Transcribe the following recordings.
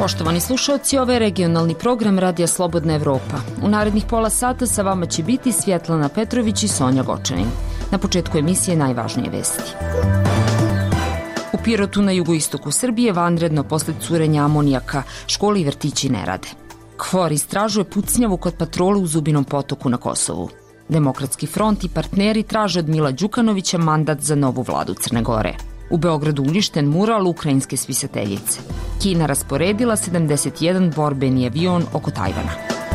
Poštovani slušalci, ovo je regionalni program Radija Slobodna Evropa. U narednih pola sata sa vama će biti Svjetlana Petrović i Sonja Gočanin. Na početku emisije najvažnije vesti. U Pirotu na jugoistoku Srbije vanredno posled curenja amonijaka, škole i vrtići ne rade. KFOR istražuje pucnjavu kod patrole u Zubinom potoku na Kosovu. Demokratski front i partneri traže od Mila Đukanovića mandat za novu vladu Crne Gore. U Beogradu uništen mural ukrajinske spisateljice. Kina rasporedila 71 borbeni avion oko Tajvana.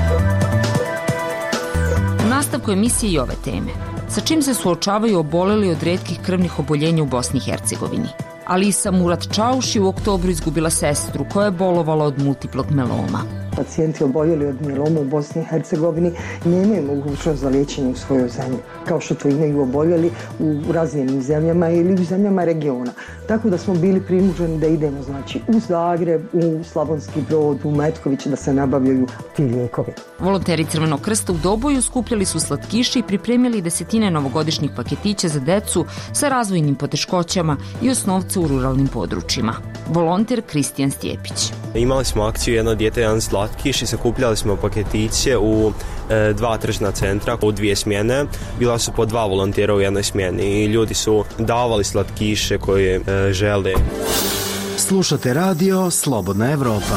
U nastavku emisije i ove teme. Sa čim se suočavaju oboleli od retkih krvnih oboljenja u Bosni i Hercegovini? Alisa Murat Čauš je u oktobru izgubila sestru koja je bolovala od multiplog meloma. Pacijenti oboljeli od mieloma u Bosni i Hercegovini nemaju mogućnost za liječenje u svojoj zemlji, kao što to imaju oboljeli u razvijenim zemljama ili u zemljama regiona. Tako da smo bili prinuđeni da idemo u Zagreb, u Slavonski Brod, u Metković da se nabavljaju ti lijekovi. Volonteri Crvenog krsta u Doboju skupljali su slatkiše i pripremili desetine novogodišnjih paketića za decu sa razvojnim poteškoćama i osnovce u ruralnim područjima. Volonter Kristijan Stjepić. Imali smo akciju Jedno dijete, jedan slatkiš i sakupljali smo paketiće u 2 tržna centra u 2 smjene. Bila su po 2 volontera u jednoj smjeni i ljudi su davali slatkiše koje žele. Slušate radio Slobodna Evropa.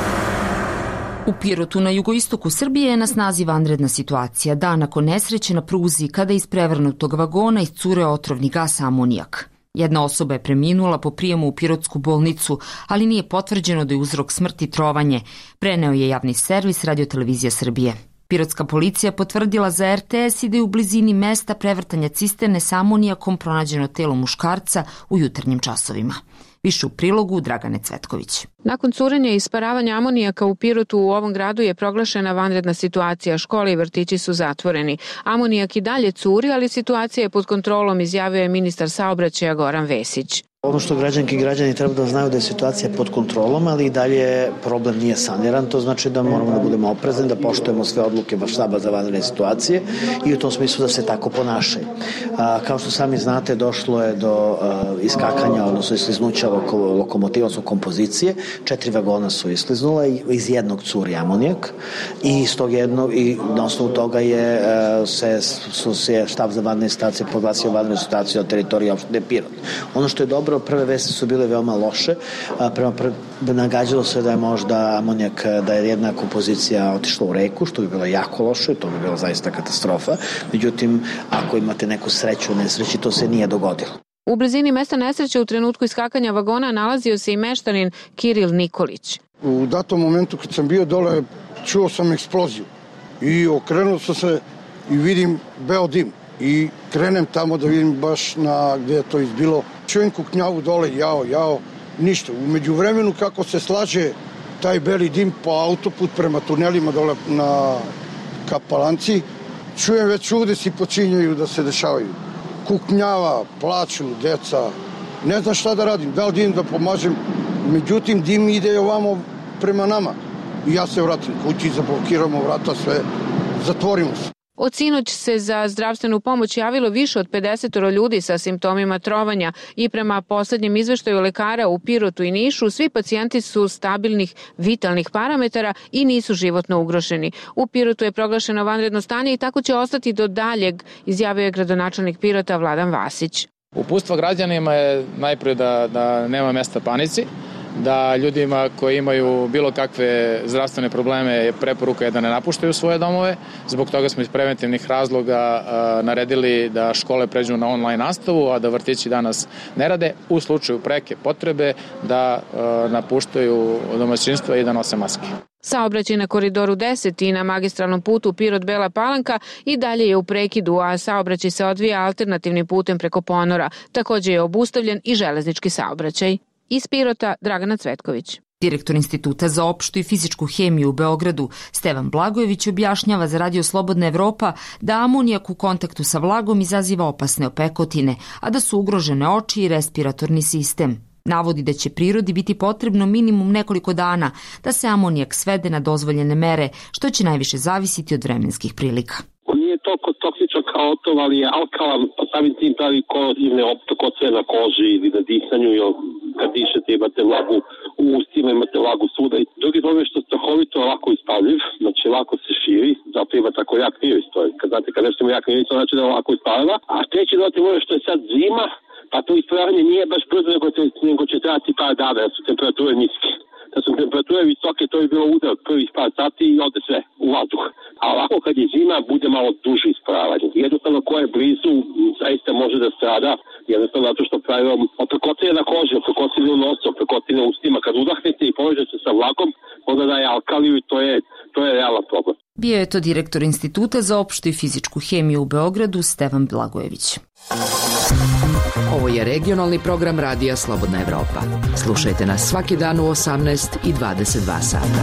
U Pirotu na jugoistoku Srbije je na snazi vanredna situacija. Dan nakon nesreće na pruzi kada iz prevrnutog vagona iscure otrovni gas amonijak. Jedna osoba je preminula po prijemu u Pirotsku bolnicu, ali nije potvrđeno da je uzrok smrti trovanje, preneo je javni servis Radio-televizija Srbije. Pirotska policija potvrdila za RTS i da je u blizini mesta prevrtanja cisterne sa amonijakom pronađeno telo muškarca u jutarnjim časovima. Više u prilogu Dragane Cvetković. Nakon curenja i isparavanja amonijaka u Pirotu u ovom gradu je proglašena vanredna situacija. Škole i vrtići su zatvoreni. Amonijak i dalje curi, ali situacija je pod kontrolom, izjavio je ministar saobraćaja Goran Vesić. Ono što građanke i građani treba da znaju da je situacija pod kontrolom, ali i dalje problem nije saniran. To znači da moramo da budemo oprezni, da poštujemo sve odluke štaba za vanredne situacije i u tom smislu da se tako ponašaju. Kao što sami znate, došlo je do iskakanja, odnosno iskliznuća lokomotiva, odnosno kompozicije. 4 vagona su iskliznula i iz jednog curi amonijak i na osnovu toga je štab za vanredne situacije proglasio vanrednu situaciju na teritoriji opštine Pirot. Ono što je dobro, prve vesti su bile veoma loše. Nagađalo se da je možda amonijak, da je jedna kompozicija otišla u reku, što bi bilo jako loše, to bi bilo zaista katastrofa. Međutim, ako imate neku sreću u nesreći, to se nije dogodilo. U blizini mesta nesreće u trenutku iskakanja vagona nalazio se i meštanin Kiril Nikolić. U datom momentu kad sam bio dole, čuo sam eksploziju i okrenuo sam se i vidim beo dim i krenem tamo da vidim baš gdje je to izbilo. Čujem kuknjavu dole, jao, ništa. U međuvremenu kako se slaže taj beli dim po autoput prema tunelima dole na Kapalanci, čujem već udesi počinjaju da se dešavaju. Kuknjava, plaču, deca, ne znam šta da radim, da li dim da pomažem, međutim dim ide ovamo prema nama. I ja se vratim kući, zablokiramo vrata, sve, zatvorimo se. Od sinoć se za zdravstvenu pomoć javilo više od 50 ljudi sa simptomima trovanja i prema posljednjem izveštaju lekara u Pirotu i Nišu, svi pacijenti su stabilnih vitalnih parametara i nisu životno ugroženi. U Pirotu je proglašeno vanredno stanje i tako će ostati do daljeg, izjavio je gradonačelnik Pirota Vladan Vasić. Upustvo građanima je najprije da nema mesta panici, da ljudima koji imaju bilo kakve zdravstvene probleme preporuka je da ne napuštaju svoje domove. Zbog toga smo iz preventivnih razloga naredili da škole pređu na online nastavu, a da vrtići danas ne rade. U slučaju preke potrebe da napuštaju domaćinstva i da nose maske. Saobraćaj na koridoru 10 i na magistralnom putu Pirot-Bela Palanka i dalje je u prekidu, a saobraćaj se odvija alternativnim putem preko ponora. Također je obustavljen i železnički saobraćaj. Iz Pirota Dragana Cvetković. Direktor Instituta za opštu i fizičku hemiju u Beogradu Stevan Blagojević objašnjava za Radio Slobodna Evropa da amonijak u kontaktu sa vlagom izaziva opasne opekotine, a da su ugrožene oči i respiratorni sistem. Navodi da će prirodi biti potrebno minimum nekoliko dana da se amonijak svede na dozvoljene mere, što će najviše zavisiti od vremenskih prilika. On nije toliko toksičan kao otov, ali je alkalan, pa samim tim pravi korozivne optokoce na koži ili na disanju, jer kad dišete imate vlagu u ustima, imate vlagu svuda. I drugi problem je što strahovito lako ispaljiv, znači lako se širi, zato ima tako jak miris. Kad znate kad nešto ima jak miris, to znači da je lako ispaljiva. A treći dodatni moment što je sad zima, pa to ispaljivanje nije baš brzo, nego će trebati par dana, da su temperature niske. Da su temperature visoke, to je bilo udar prvih par sati i ode sve u vazduh. A ovako kad je zima, bude malo duže ispaljivanje. Jednostavno ko je blizu, zaista može da strada, jednostavno zato što pravimo opekotine na koži, opekotine u nosu, opekotine u ustima. Kad udahnete i povežete se sa vlakom, onda daje alkaliju i to je realan problem. Bio je to direktor Instituta za opštu i fizičku hemiju u Beogradu, Stevan Blagojević. Ovo je regionalni program Radija Slobodna Evropa. Slušajte nas svaki dan u 18 i 22 sata.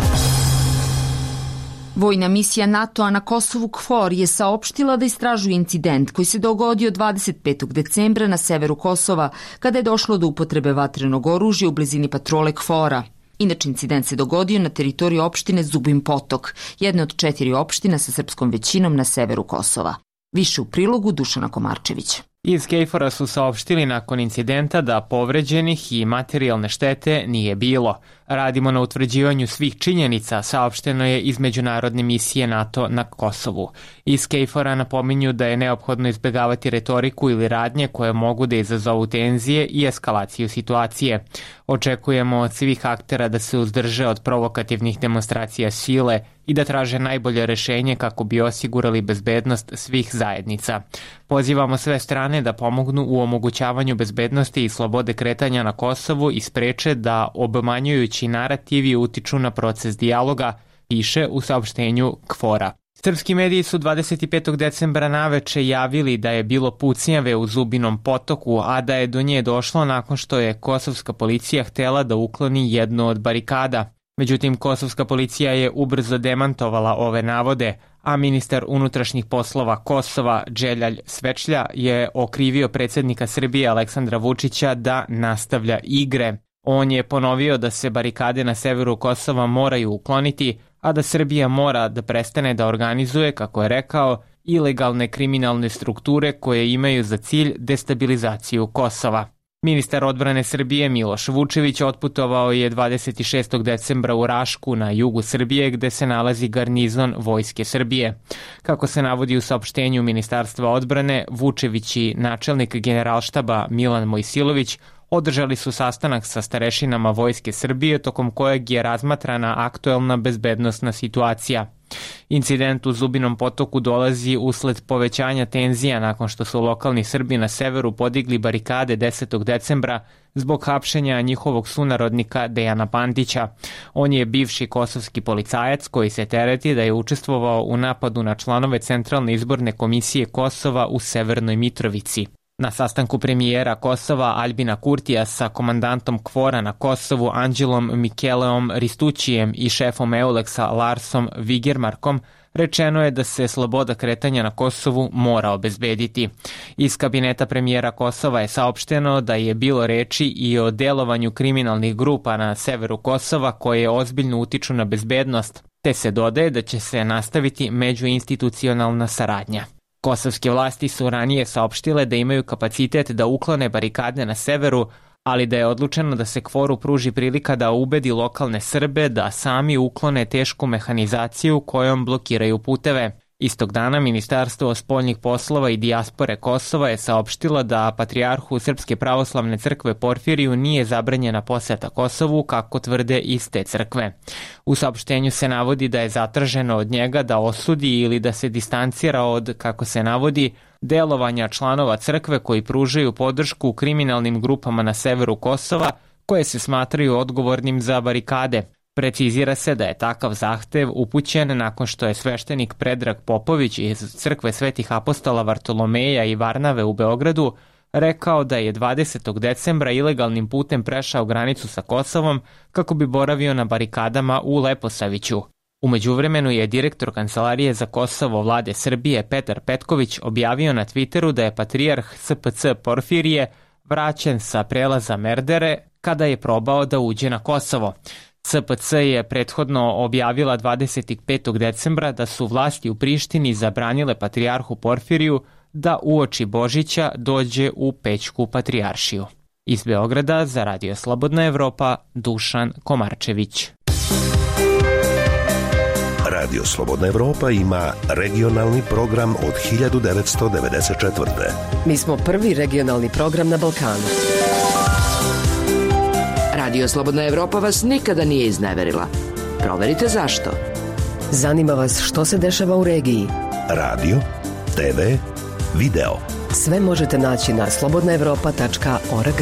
Vojna misija NATO-a na Kosovu KFOR je saopštila da istražuje incident koji se dogodio 25. decembra na severu Kosova, kada je došlo do upotrebe vatrenog oružja u blizini patrole KFOR-a. Inače, incident se dogodio na teritoriji opštine Zubin Potok, jedne od 4 opština sa srpskom većinom na severu Kosova. Više u prilogu Dušana Komarčevića. Iz KFOR-a su saopštili nakon incidenta da povređenih i materijalne štete nije bilo. Radimo na utvrđivanju svih činjenica, saopšteno je iz međunarodne misije NATO na Kosovu. Iz KFOR-a napominju da je neophodno izbjegavati retoriku ili radnje koje mogu da izazovu tenzije i eskalaciju situacije. Očekujemo od svih aktera da se uzdrže od provokativnih demonstracija sile i da traže najbolje rešenje kako bi osigurali bezbednost svih zajednica. Pozivamo sve strane da pomognu u omogućavanju bezbednosti i slobode kretanja na Kosovu i spreče da obmanjujući narativi utiču na proces dijaloga, piše u saopštenju KFOR-a. Srpski mediji su 25. decembra naveče javili da je bilo pucnjave u Zubinom Potoku, a da je do nje došlo nakon što je kosovska policija htela da ukloni jednu od barikada. Međutim, kosovska policija je ubrzo demantovala ove navode, a ministar unutrašnjih poslova Kosova Dželjalj Svečlja je okrivio predsjednika Srbije Aleksandra Vučića da nastavlja igre. On je ponovio da se barikade na severu Kosova moraju ukloniti, a da Srbija mora da prestane da organizuje, kako je rekao, ilegalne kriminalne strukture koje imaju za cilj destabilizaciju Kosova. Ministar odbrane Srbije Miloš Vučević otputovao je 26. decembra u Rašku na jugu Srbije gde se nalazi garnizon Vojske Srbije. Kako se navodi u saopštenju Ministarstva odbrane, Vučević i načelnik generalštaba Milan Mojsilović održali su sastanak sa starešinama Vojske Srbije tokom kojeg je razmatrana aktuelna bezbednosna situacija. Incident u Zubinom Potoku dolazi usled povećanja tenzija nakon što su lokalni Srbi na severu podigli barikade 10. decembra zbog hapšenja njihovog sunarodnika Dejana Pandića. On je bivši kosovski policajac koji se tereti da je učestvovao u napadu na članove Centralne izborne komisije Kosova u Severnoj Mitrovici. Na sastanku premijera Kosova Aljbina Kurtija sa komandantom KFOR-a na Kosovu Anđelom Mikeleom Ristućijem i šefom Euleksa Larsom Vigermarkom rečeno je da se sloboda kretanja na Kosovu mora obezbediti. Iz kabineta premijera Kosova je saopšteno da je bilo reči i o delovanju kriminalnih grupa na severu Kosova koje ozbiljno utiču na bezbednost, te se dodaje da će se nastaviti međuinstitucionalna saradnja. Kosovske vlasti su ranije saopštile da imaju kapacitet da uklone barikade na severu, ali da je odlučeno da se KFOR-u pruži prilika da ubedi lokalne Srbe da sami uklone tešku mehanizaciju kojom blokiraju puteve. Istog dana Ministarstvo spoljnih poslova i dijaspore Kosova je saopštilo da patrijarhu Srpske pravoslavne crkve Porfiriju nije zabranjena poseta Kosovu, kako tvrde iste crkve. U saopštenju se navodi da je zatraženo od njega da osudi ili da se distancira od, kako se navodi, delovanja članova crkve koji pružaju podršku kriminalnim grupama na severu Kosova koje se smatraju odgovornim za barikade. Precizira se da je takav zahtev upućen nakon što je sveštenik Predrag Popović iz crkve Svetih apostola Vartolomeja i Varnave u Beogradu rekao da je 20. decembra ilegalnim putem prešao granicu sa Kosovom kako bi boravio na barikadama u Leposaviću. U međuvremenu je direktor Kancelarije za Kosovo Vlade Srbije Petar Petković objavio na Twitteru da je patrijarh SPC Porfirije vraćen sa prelaza Merdere kada je probao da uđe na Kosovo. SPC je prethodno objavila 25. decembra da su vlasti u Prištini zabranile patrijarhu Porfiriju da uoči Božića dođe u Pećku patrijaršiju. Iz Beograda za Radio Slobodna Evropa, Dušan Komarčević. Radio Slobodna Evropa ima regionalni program od 1994. Mi smo prvi regionalni program na Balkanu. Radio Slobodna Evropa vas nikada nije izneverila. Proverite zašto. Zanima vas što se dešava u regiji. Radio, TV, video. Sve možete naći na slobodnaevropa.org.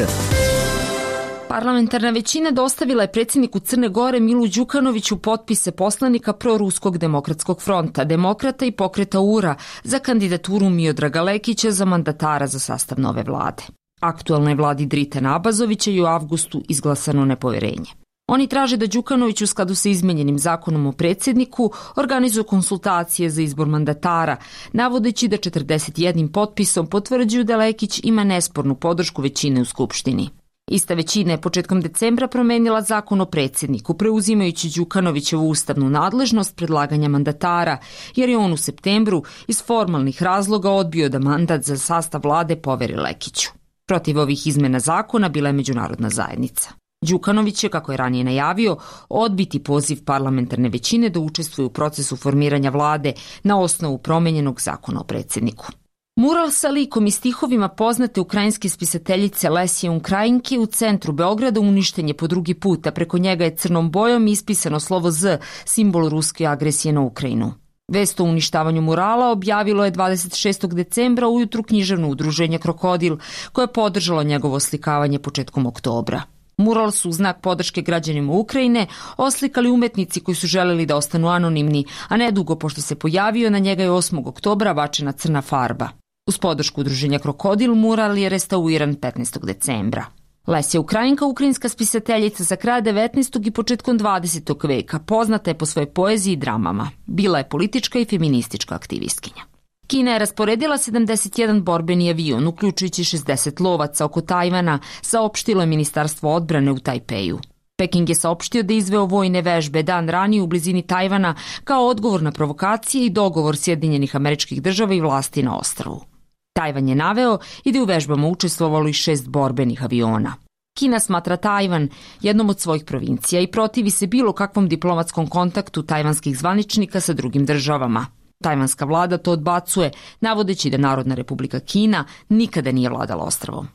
Parlamentarna većina dostavila je predsjedniku Crne Gore Milu Đukanoviću potpise poslanika Proruskog demokratskog fronta, Demokrata i Pokreta URA za kandidaturu Miodraga Lekića za mandatara za sastav nove vlade. Aktualnoj vladi Dritana Abazovića je u avgustu izglasano nepoverenje. Oni traže da Đukanović u skladu sa izmenjenim zakonom o predsjedniku organizuje konsultacije za izbor mandatara, navodeći da 41 potpisom potvrđuju da Lekić ima nespornu podršku većine u Skupštini. Ista većina je početkom decembra promenila zakon o predsjedniku, preuzimajući Đukanovićevu ustavnu nadležnost predlaganja mandatara, jer je on u septembru iz formalnih razloga odbio da mandat za sastav vlade poveri Lekiću. Protiv ovih izmena zakona bila je međunarodna zajednica. Đukanović će, kako je ranije najavio, odbiti poziv parlamentarne većine da učestvuje u procesu formiranja vlade na osnovu promenjenog zakona o predsjedniku. Mural sa likom i stihovima poznate ukrajinske spisateljice Lesije Ukrajinke u centru Beograda uništen je po drugi put, a preko njega je crnom bojom ispisano slovo Z, simbol ruske agresije na Ukrajinu. Vest o uništavanju murala objavilo je 26. decembra ujutru književno udruženje Krokodil, koje je podržalo njegovo oslikavanje početkom oktobra. Mural su u znak podrške građanima Ukrajine oslikali umetnici koji su želeli da ostanu anonimni, a nedugo pošto se pojavio na njega je 8. oktobra bačena crna farba. Uz podršku udruženja Krokodil, mural je restauriran 15. decembra. Lesija Ukrajinka, ukrajinska spisateljica za kraj 19. i početkom 20. veka, poznata je po svojoj poeziji i dramama. Bila je politička i feministička aktivistkinja. Kina je rasporedila 71 borbeni avion, uključujući 60 lovaca oko Tajvana, saopštilo je Ministarstvo odbrane u Tajpeju. Peking je saopštio da je izveo vojne vežbe dan ranije u blizini Tajvana kao odgovor na provokacije i dogovor Sjedinjenih Američkih Država i vlasti na ostrvu. Tajvan je naveo i da je u vežbama učestvovalo i 6 borbenih aviona. Kina smatra Tajvan jednom od svojih provincija i protivi se bilo kakvom diplomatskom kontaktu tajvanskih zvaničnika sa drugim državama. Tajvanska vlada to odbacuje, navodeći da Narodna Republika Kina nikada nije vladala ostrvom.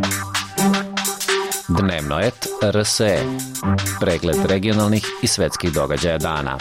Dnevnoet RSE. Pregled regionalnih i svetskih događaja dana.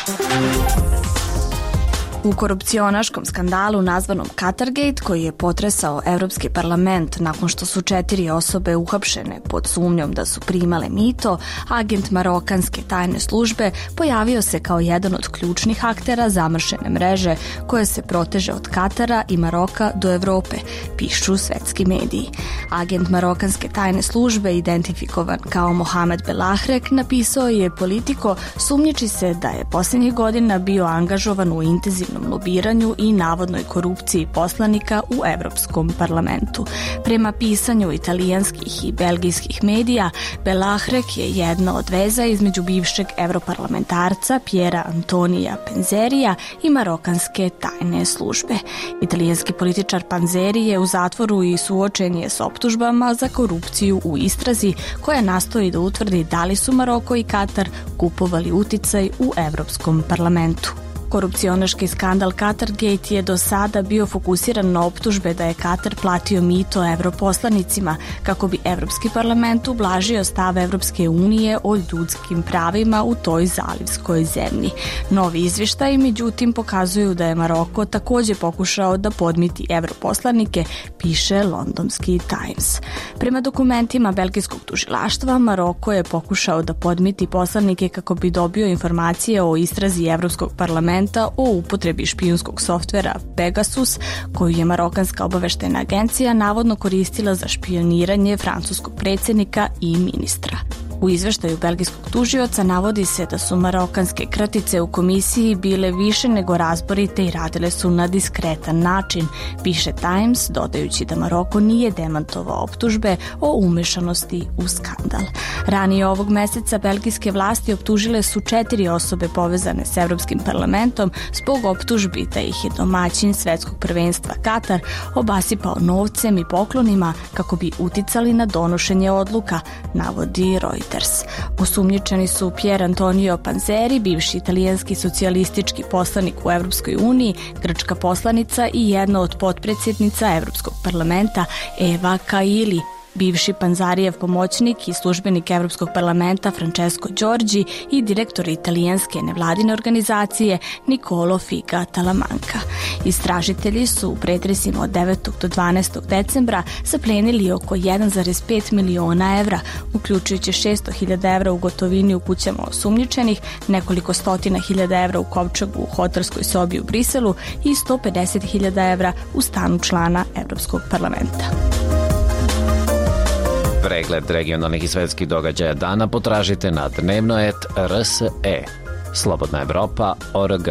U korupcionaškom skandalu nazvanom Qatargate, koji je potresao Evropski parlament nakon što su 4 osobe uhapšene pod sumnjom da su primale mito, agent marokanske tajne službe pojavio se kao jedan od ključnih aktera zamršene mreže koje se proteže od Katara i Maroka do Evrope, pišu svetski mediji. Agent marokanske tajne službe, identifikovan kao Mohamed Belahrek, napisao je Politico sumnjiči se da je posljednjih godina bio angažovan u intenzivnom lobiranju i navodnoj korupciji poslanika u Evropskom parlamentu. Prema pisanju italijanskih i belgijskih medija, Belahrek je jedna od veza između bivšeg europarlamentarca Piera Antonija Panzerija i marokanske tajne službe. Italijanski političar Panzeri je u zatvoru i suočen je s optužbama za korupciju u istrazi koja nastoji da utvrdi da li su Maroko i Katar kupovali uticaj u Evropskom parlamentu. Korupcionaški skandal Qatargate je do sada bio fokusiran na optužbe da je Katar platio mito evroposlanicima kako bi Evropski parlament ublažio stav Evropske unije o ljudskim pravima u toj zalivskoj zemlji. Novi izvještaji međutim pokazuju da je Maroko također pokušao da podmiti evroposlanike, piše londonski Times. Prema dokumentima belgijskog tužilaštva, Maroko je pokušao da podmiti poslanike kako bi dobio informacije o istrazi Evropskog parlamenta o upotrebi špijunskog softvera Pegasus, koju je marokanska obaveštajna agencija navodno koristila za špioniranje francuskog predsjednika i ministra. U izveštaju belgijskog tužioca navodi se da su marokanske kratice u komisiji bile više nego razborite i radile su na diskretan način, piše Times, dodajući da Maroko nije demantovao optužbe o umešanosti u skandal. Ranije ovog meseca belgijske vlasti optužile su 4 osobe povezane s Evropskim parlamentom zbog optužbi da ih je domaćin svetskog prvenstva Katar obasipao novcem i poklonima kako bi uticali na donošenje odluka, navodi Reuters. Osumnjičeni su Pier Antonio Panzeri, bivši italijanski socijalistički poslanik u Evropskoj uniji, grčka poslanica i jedna od potpredsjednica Evropskog parlamenta Eva Kaili, bivši Panzarijev pomoćnik i službenik Evropskog parlamenta Francesco Giorgi i direktor italijanske nevladine organizacije Nicolo Figa Talamanca. Istražitelji su u pretresima od 9. do 12. decembra zaplenili oko 1,5 miliona evra, uključujući 600.000 evra u gotovini u kućama osumnjičenih, nekoliko stotina hiljada evra u kovčegu u hotelskoj sobi u Briselu i 150.000 evra u stanu člana Evropskog parlamenta. Pregled regionalnih i svetskih događaja dana potražite na dnevno.rs.e. Slobodna Evropa.org.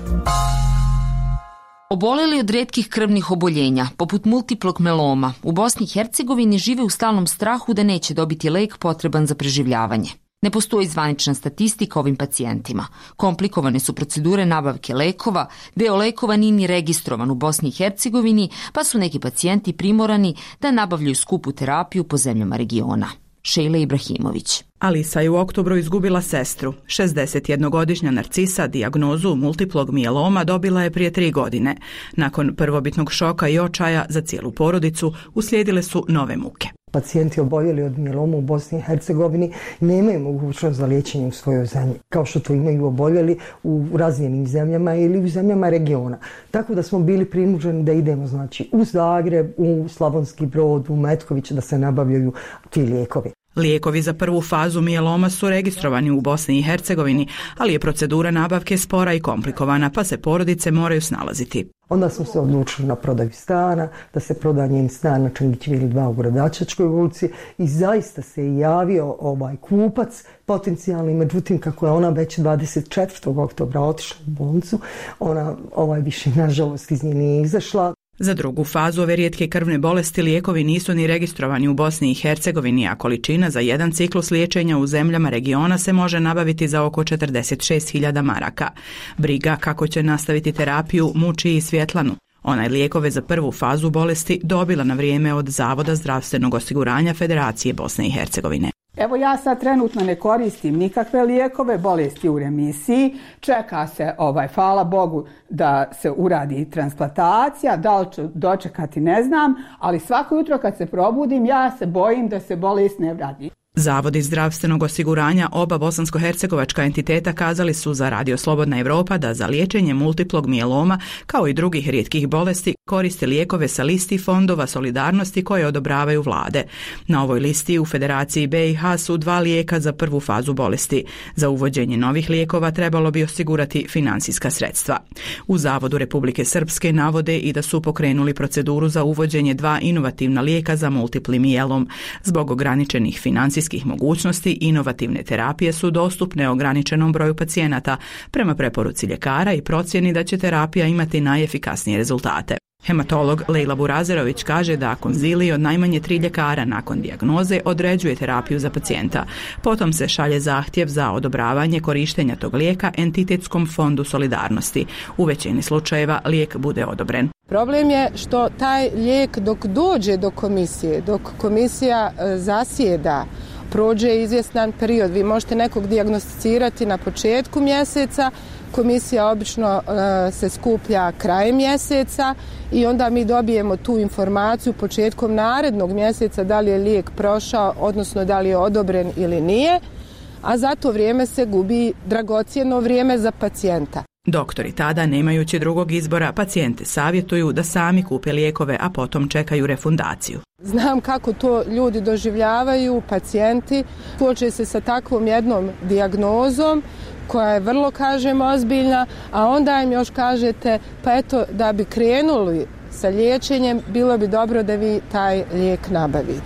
Oboleli od retkih krvnih oboljenja, poput multiplog meloma, u Bosni i Hercegovini žive u stalnom strahu da neće dobiti lek potreban za preživljavanje. Ne postoji zvanična statistika ovim pacijentima. Komplikovane su procedure nabavke lekova, deo lekova nije ni registrovan u Bosni i Hercegovini, pa su neki pacijenti primorani da nabavljaju skupu terapiju po zemljama regiona. Šejla Ibrahimović. Alisa je u oktobru izgubila sestru. 61-godišnja Narcisa dijagnozu multiplog mijeloma dobila je prije 3 godine. Nakon prvobitnog šoka i očaja za cijelu porodicu uslijedile su nove muke. Pacijenti oboljeli od mijeloma u Bosni i Hercegovini nemaju mogućnost za liječenje u svojoj zemlji, kao što to imaju oboljeli u razvijenim zemljama ili u zemljama regiona. Tako da smo bili prinuđeni da idemo u Zagreb, u Slavonski Brod, u Metković da se nabavljaju ti lijekovi. Lijekovi za prvu fazu mijeloma su registrovani u Bosni i Hercegovini, ali je procedura nabavke spora i komplikovana, pa se porodice moraju snalaziti. Onda smo se odlučili na prodaju stana, da se proda njen stan na Čengićevili 2 u Gradačačkoj ulici i zaista se javio kupac potencijalni, međutim kako je ona već 24. oktobra otišla u bolnicu, ona više nažalost iz nje nije izašla. Za drugu fazu ove rijetke krvne bolesti lijekovi nisu ni registrovani u Bosni i Hercegovini, a količina za jedan ciklus liječenja u zemljama regiona se može nabaviti za oko 46.000 maraka. Briga kako će nastaviti terapiju muči i Svjetlanu. Ona je lijekove za prvu fazu bolesti dobila na vrijeme od Zavoda zdravstvenog osiguranja Federacije Bosne i Hercegovine. Evo ja sad trenutno ne koristim nikakve lijekove, bolesti u remisiji, čeka se, hvala Bogu, da se uradi transplantacija, da li ću dočekati ne znam, ali svako jutro kad se probudim ja se bojim da se bolest ne vrati. Zavodi zdravstvenog osiguranja oba bosansko-hercegovačka entiteta kazali su za Radio Slobodna Evropa da za liječenje multiplog mijeloma kao i drugih rijetkih bolesti koriste lijekove sa listi fondova solidarnosti koje odobravaju vlade. Na ovoj listi u Federaciji BiH su 2 lijeka za prvu fazu bolesti. Za uvođenje novih lijekova trebalo bi osigurati financijska sredstva. U Zavodu Republike Srpske navode i da su pokrenuli proceduru za uvođenje 2 inovativna lijeka za multipli mijelom. Zbog ograničenih financijskih mogućnosti, inovativne terapije su dostupne ograničenom broju pacijenata prema preporuci ljekara i procjeni da će terapija imati najefikasnije rezultate. Hematolog Lejla Burazerović kaže da konzilij od najmanje 3 ljekara nakon dijagnoze određuje terapiju za pacijenta. Potom se šalje zahtjev za odobravanje korištenja tog lijeka entitetskom fondu solidarnosti. U većini slučajeva lijek bude odobren. Problem je što taj lijek dok dođe do komisije, dok komisija zasjeda, prođe izvjestan period. Vi možete nekog dijagnosticirati na početku mjeseca, komisija obično se skuplja krajem mjeseca i onda mi dobijemo tu informaciju početkom narednog mjeseca da li je lijek prošao, odnosno da li je odobren ili nije, a za to vrijeme se gubi dragocjeno vrijeme za pacijenta. Doktori tada, nemajući drugog izbora, pacijente savjetuju da sami kupe lijekove, a potom čekaju refundaciju. Znam kako to ljudi doživljavaju, pacijenti, suoče se sa takvom jednom dijagnozom koja je vrlo, ozbiljna, a onda im još kažete, pa eto, da bi krenuli sa liječenjem, bilo bi dobro da vi taj lijek nabavite.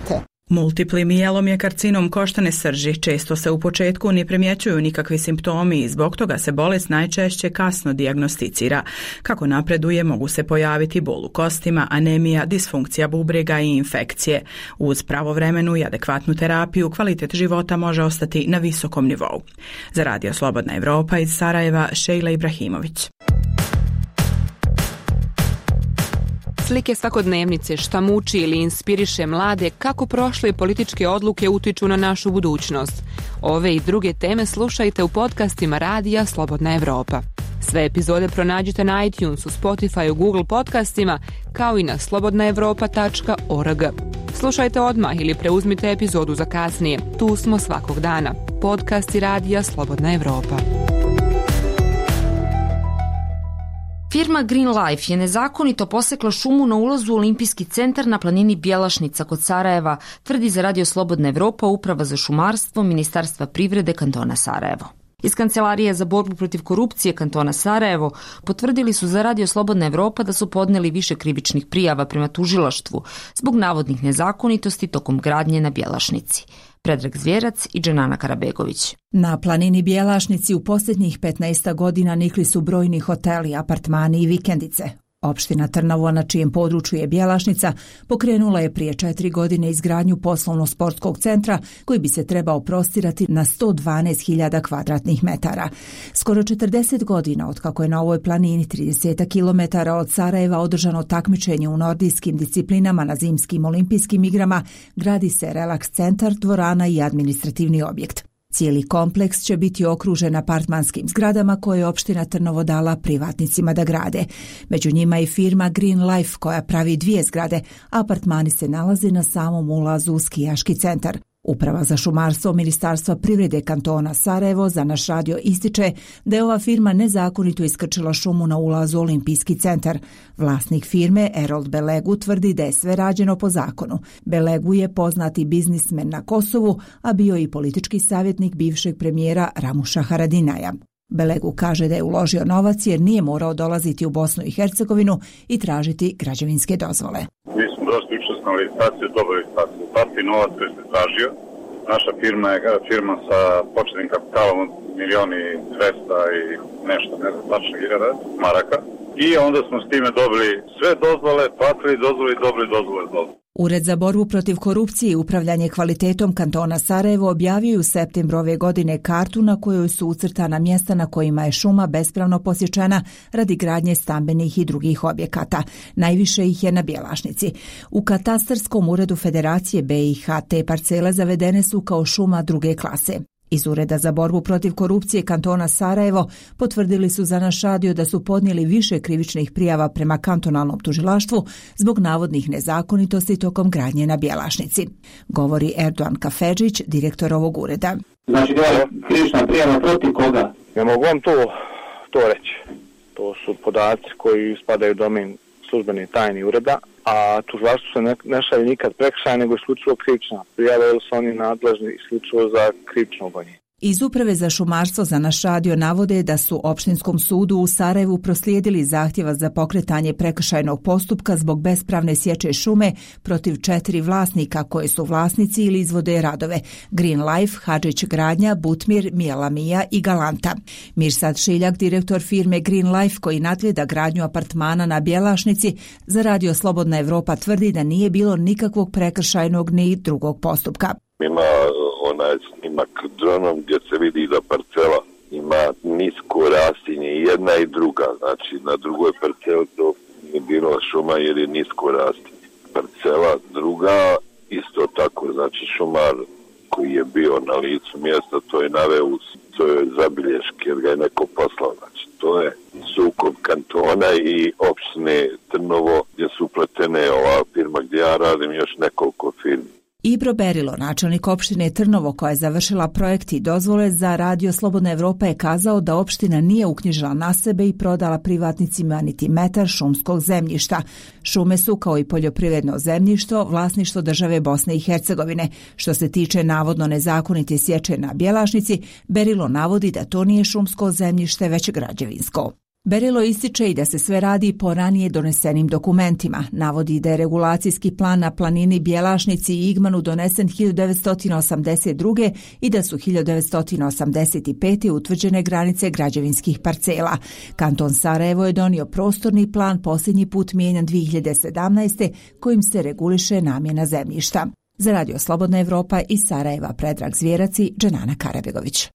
Multipli mijelom je karcinom koštane srži. Često se u početku ne primjećuju nikakvi simptomi i zbog toga se bolest najčešće kasno dijagnosticira. Kako napreduje, mogu se pojaviti bol u kostima, anemija, disfunkcija bubrega i infekcije. Uz pravovremenu i adekvatnu terapiju, kvalitet života može ostati na visokom nivou. Za Radio Slobodna Evropa iz Sarajeva, Šejla Ibrahimović. Slike svakodnevnice, šta muči ili inspiriše mlade, kako prošle političke odluke utiču na našu budućnost. Ove i druge teme slušajte u podcastima Radija Slobodna Evropa. Sve epizode pronađite na iTunesu, Spotify, Google podcastima, kao i na slobodnaevropa.org. Slušajte odmah ili preuzmite epizodu za kasnije. Tu smo svakog dana. Podcasti Radija Slobodna Evropa. Firma Green Life je nezakonito posekla šumu na ulazu u Olimpijski centar na planini Bjelašnica kod Sarajeva, tvrdi za Radio Slobodna Evropa Uprava za šumarstvo Ministarstva privrede kantona Sarajevo. Iz Kancelarije za borbu protiv korupcije kantona Sarajevo potvrdili su za Radio Slobodna Evropa da su podneli više krivičnih prijava prema tužilaštvu zbog navodnih nezakonitosti tokom gradnje na Bjelašnici. Predrag Zvjerac i Dženana Karabegović. Na planini Bjelašnici u posljednjih 15 godina nikli su brojni hoteli, apartmani i vikendice. Opština Trnovo, na čijem području je Bjelašnica, pokrenula je prije 4 godine izgradnju poslovno-sportskog centra koji bi se trebao prostirati na 112.000 kvadratnih metara. Skoro 40 godina od kako je na ovoj planini 30 km od Sarajeva održano takmičenje u nordijskim disciplinama na zimskim olimpijskim igrama, gradi se relaks centar, dvorana i administrativni objekt. Cijeli kompleks će biti okružen apartmanskim zgradama koje je opština Trnovo dala privatnicima da grade. Među njima je firma Green Life koja pravi 2 zgrade, a apartmani se nalaze na samom ulazu u skijaški centar. Uprava za šumarstvo Ministarstva privrede kantona Sarajevo za naš radio ističe da je ova firma nezakonito iskrčila šumu na ulazu u Olimpijski centar. Vlasnik firme Erold Belegu tvrdi da je sve rađeno po zakonu. Belegu je poznati biznismen na Kosovu, a bio i politički savjetnik bivšeg premijera Ramuša Haradinaja. Belegu kaže da je uložio novac jer nije morao dolaziti u Bosnu i Hercegovinu i tražiti građevinske dozvole. Mi smo došli učest na licitaciju, dobili licitaciju. Partij novac koji se tražio. Naša firma je firma sa početnim kapitalom od 1.200.000 i nešto, ne znam, tačno 1000 maraka. I onda smo s time dobili sve dozvole, platili dozvole i dobili dozvole. Ured za borbu protiv korupcije i upravljanje kvalitetom kantona Sarajevo objavio je u septembru ove godine kartu na kojoj su ucrtana mjesta na kojima je šuma bespravno posječena radi gradnje stambenih i drugih objekata. Najviše ih je na Bjelašnici. U katastarskom uredu Federacije BiH te parcele zavedene su kao šuma druge klase. Iz Ureda za borbu protiv korupcije kantona Sarajevo potvrdili su za naš radio da su podnijeli više krivičnih prijava prema kantonalnom tužilaštvu zbog navodnih nezakonitosti tokom gradnje na Bjelašnici. Govori Erdogan Kafedžić, direktor ovog ureda. Znači da je krivična prijava protiv koga? Ne mogu vam to reći. To su podaci koji spadaju u domen službene tajne ureda, a tužilaštvu se ne šalje nikad prekršaj, nego isključivo krivična prijava, jer su oni nadležni isključivo za krivično gonjenje. Iz Uprave za šumarstvo za naš radio navode da su Opštinskom sudu u Sarajevu proslijedili zahtjeva za pokretanje prekršajnog postupka zbog bespravne sječe šume protiv 4 vlasnika koje su vlasnici ili izvode radove: Green Life, Hadžić Gradnja, Butmir, Mijelamija i Galanta. Mirsad Šiljak, direktor firme Green Life koji nadgleda gradnju apartmana na Bjelašnici, za Radio Slobodna Evropa tvrdi da nije bilo nikakvog prekršajnog ni drugog postupka. Ima onaj snimak dronom gdje se vidi da parcela ima nisko rastinje, jedna i druga, znači na drugoj parceli to nije bilo šuma jer je nisko rastinje. Parcela druga isto tako, znači šumar koji je bio na licu mjesta, to je naveo u svojoj zabilješki jer ga je neko poslao, znači to je sukob kantona i opštine Trnovo gdje su upletene ova firma gdje ja radim, još nekoliko firmi. Ibro Berilo, načelnik opštine Trnovo koja je završila projekt i dozvole za Radio Slobodna Evropa, je kazao da opština nije uknjižila na sebe i prodala privatnicima niti metar šumskog zemljišta. Šume su, kao i poljoprivredno zemljište, vlasništvo države Bosne i Hercegovine. Što se tiče navodno nezakonite sječe na Bjelašnici, Berilo navodi da to nije šumsko zemljište već građevinsko. Berilo ističe i da se sve radi po ranije donesenim dokumentima. Navodi da je regulacijski plan na planini Bjelašnici i Igmanu donesen 1982. i da su 1985. utvrđene granice građevinskih parcela. Kanton Sarajevo je donio prostorni plan posljednji put mijenjan 2017. kojim se reguliše namjena zemljišta. Za Radio Slobodna Evropa iz Sarajeva Predrag Zvjerac i Dženana Karabegović.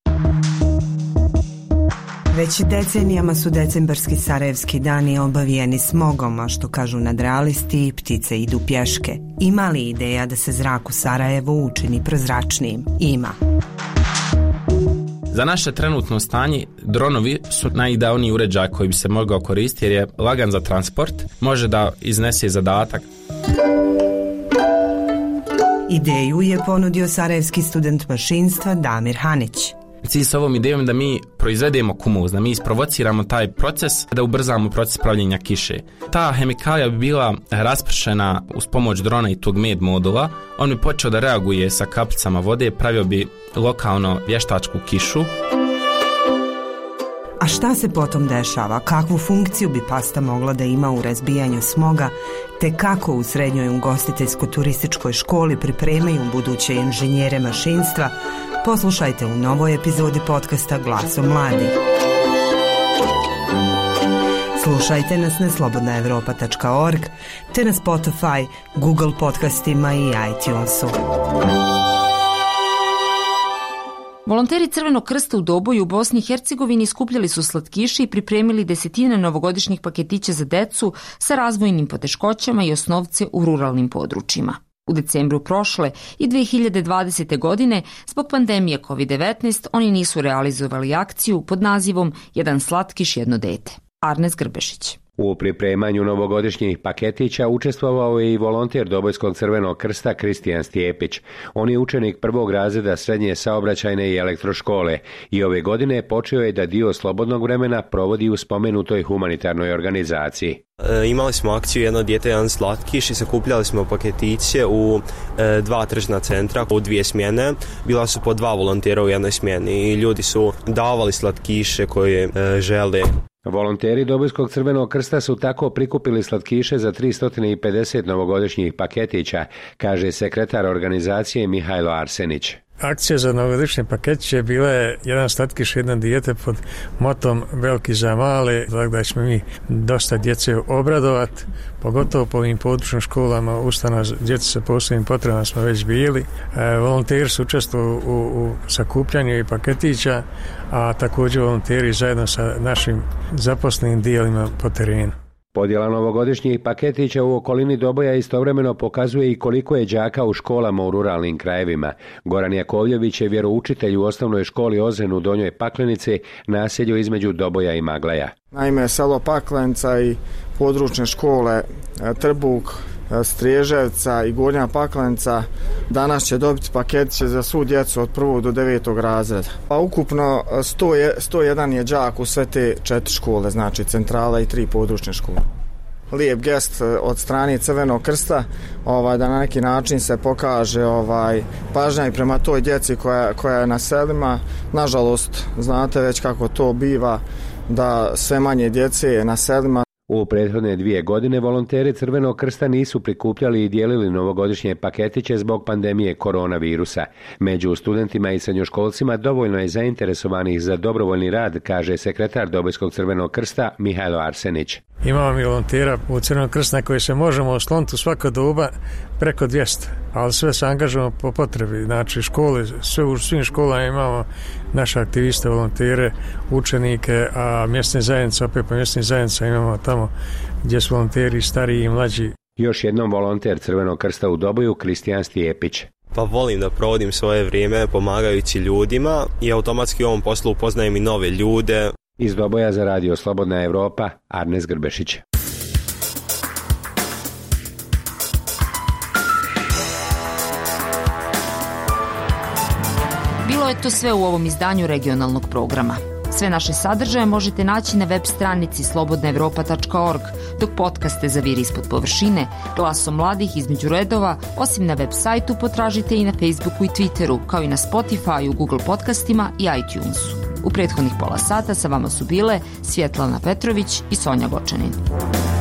Već decenijama su decembarski sarajevski dani obavijeni smogom, a što kažu nadrealisti, ptice idu pješke. Ima li ideja da se zrak u Sarajevu učini prozračnijim? Ima. Za naše trenutno stanje, dronovi su najidealniji uređaj koji bi se mogao koristiti jer je lagan za transport, može da iznese zadatak. Ideju je ponudio sarajevski student mašinstva Damir Hanić. Cilj s ovom idejom je da mi proizvedemo kumuz, da mi isprovociramo taj proces, da ubrzamo proces pravljenja kiše. Ta hemikalija bi bila raspršena uz pomoć drona i tog med modula. On bi počeo da reaguje sa kapljicama vode, pravio bi lokalno vještačku kišu. A šta se potom dešava? Kakvu funkciju bi pasta mogla da ima u razbijanju smoga, te kako u srednjoj ugostiteljsko-turističkoj školi pripremaju buduće inženjere mašinstva? Poslušajte u novoj epizodi podcasta Glaso mladih. Slušajte nas na slobodnaevropa.org te na Spotify, Google podcastima i iTunesu. Volonteri Crvenog krsta u Doboju u Bosni i Hercegovini skupljali su slatkiše i pripremili desetine novogodišnjih paketića za decu sa razvojnim poteškoćama i osnovce u ruralnim područjima. U decembru prošle i 2020. godine, zbog pandemije COVID-19, oni nisu realizovali akciju pod nazivom Jedan slatkiš, jedno dete. Arnes Grbešić. U pripremanju novogodišnjih paketića učestvovao je i volonter Dobojskog Crvenog krsta Kristijan Stijepić. On je učenik prvog razreda srednje saobraćajne i elektroškole i ove godine počeo je da dio slobodnog vremena provodi u spomenutoj humanitarnoj organizaciji. Imali smo akciju Jedno dijete, jedan slatkiš i sakupljali smo paketiće u 2 tržna centra u 2 smjene. Bila su po 2 volontera u jednoj smjeni i ljudi su davali slatkiše koje žele. Volonteri Dobojskog Crvenog krsta su tako prikupili slatkiše za 350 novogodišnjih paketića, kaže sekretar organizacije Mihajlo Arsenić. Akcija za novogodišnje paketiće je bila jedan slatkiš, jedno dijete pod motom veliki za male, tako da ćemo mi dosta djece obradovati, pogotovo po ovim područnim školama, ustanova djece sa posebnim potrebama smo već bili. Volonteri su učestvovali u sakupljanju i paketića, a također volonteri zajedno sa našim zaposlenim dijelima po terenu. Podjela novogodišnjih paketića u okolini Doboja istovremeno pokazuje i koliko je đaka u školama u ruralnim krajevima. Goran Jakovljević je vjeroučitelj u osnovnoj školi Ozen u Donjoj Paklenici, naselju između Doboja i Maglaja. Naime, selo Paklenica i područne škole Trbuk, Striježevca i Gornja Paklenica danas će dobiti paketiće za svu djecu od 1. do 9. razreda. A ukupno 101 je đak u sve te 4 škole, znači centrala i 3 područne škole. Lijep gest od strane Crvenog krsta, da na neki način se pokaže pažnja i prema toj djeci koja je na selima. Nažalost, znate već kako to biva, da sve manje djece je na selima. U prethodne 2 godine volonteri Crvenog krsta nisu prikupljali i dijelili novogodišnje paketiće zbog pandemije koronavirusa. Među studentima i srednjoškolcima dovoljno je zainteresovanih za dobrovoljni rad, kaže sekretar Dobojskog Crvenog krsta Mihajlo Arsenić. Imamo mi volontera u Crvenog krsta na koji se možemo osloniti u svako doba preko 200, ali sve se angažujemo po potrebi. Znači škole, sve u svim školama imamo naše aktiviste, volontere, učenike, a mjesne zajednice, opet po mjesnim zajednicama imamo tamo gdje su volonteri stariji i mlađi. Još jednom volonter Crvenog krsta u Doboju, Kristijan Stijepić. Pa volim da provodim svoje vrijeme pomagajući ljudima i automatski u ovom poslu upoznajem i nove ljude. Iz Doboja za Radio Slobodna Evropa, Arnes Grbešić. Bilo je to sve u ovom izdanju regionalnog programa. Sve naše sadržaje možete naći na web stranici slobodnaevropa.org, dok podcaste Zaviri ispod površine, Glasom mladih između redova, osim na web sajtu potražite i na Facebooku i Twitteru, kao i na Spotifyu, Google podcastima i iTunesu. U prethodnih pola sata sa vama su bile Svjetlana Petrović i Sonja Gočanin.